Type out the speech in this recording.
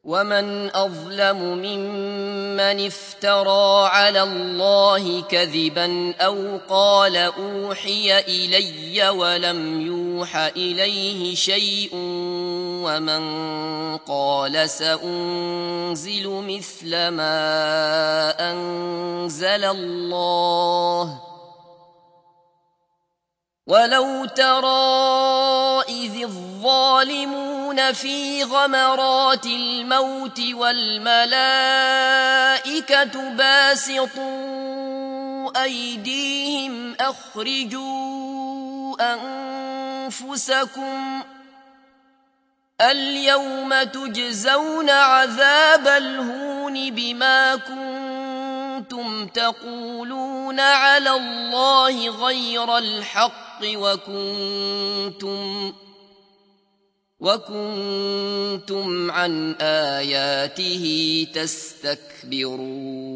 ومن أظلم ممن افترى على الله كذبا أو قال أوحي إلي ولم يوح إليه شيء ومن قال سأنزل مثل ما أنزل الله ولو ترى إذ الظالمون في غمرات الموت والملائكة باسطوا أيديهم أخرجوا أنفسكم اليوم تجزون عذاب الهون بما كنتم تقولون على الله غير الحق وكنتم عن آياته تستكبرون